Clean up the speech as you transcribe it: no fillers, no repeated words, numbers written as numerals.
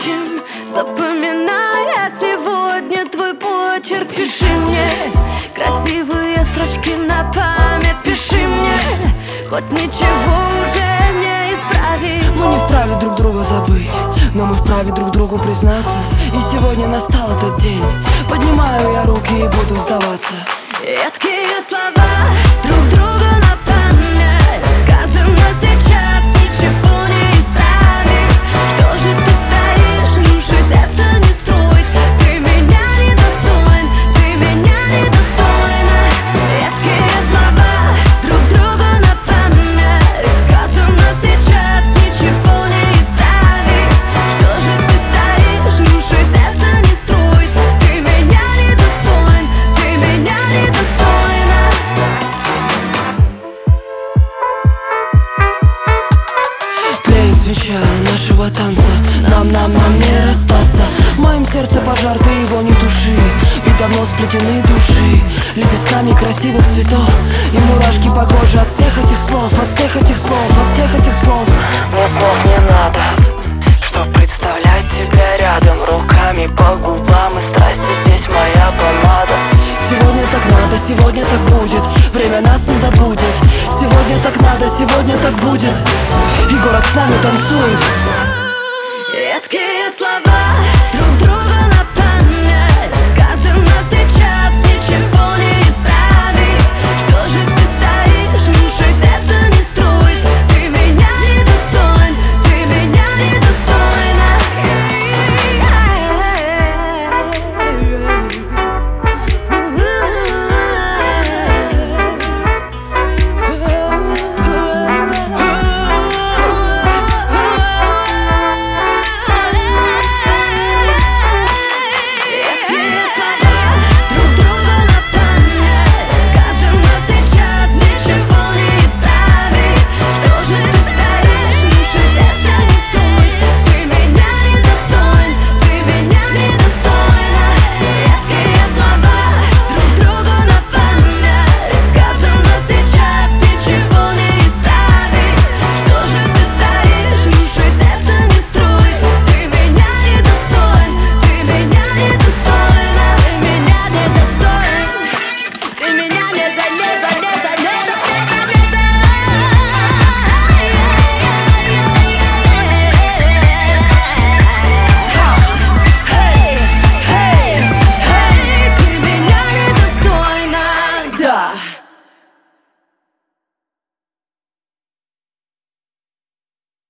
скотчем. Запоминай, а сегодня твой почерк. Пиши мне красивые строчки на память. Спеши мне, хоть ничего уже не исправить. Мы не вправе друг друга забыть, но мы вправе друг другу признаться. И сегодня настал этот день. Поднимаю я руки и буду сдаваться. Едкие слова друг другу на память. Сказано сейчас, ничего не исправить. Что же ты стоишь, рушить это не строить. Ты меня недостоин, ты меня недостойна. Едкие слова друг другу на память. Сказано сейчас, ничего не исправить. Что же ты стоишь, рушить это не строить. Ты меня недостоин, ты меня недостойна. Тлеет свеча нашего танца, нам не расстаться. В моем сердце пожар, ты его не туши. Ведь давно сплетены души лепестками красивых цветов. И мурашки по коже от всех этих слов, от всех этих слов, от всех этих слов. Мне слов не надо, чтоб представлять тебя рядом. Руками по губам и страсти, здесь моя помада. Сегодня так надо, сегодня так будет. Время нас не забудет. Сегодня так надо, сегодня так будет. И город с нами танцует. Едкие слова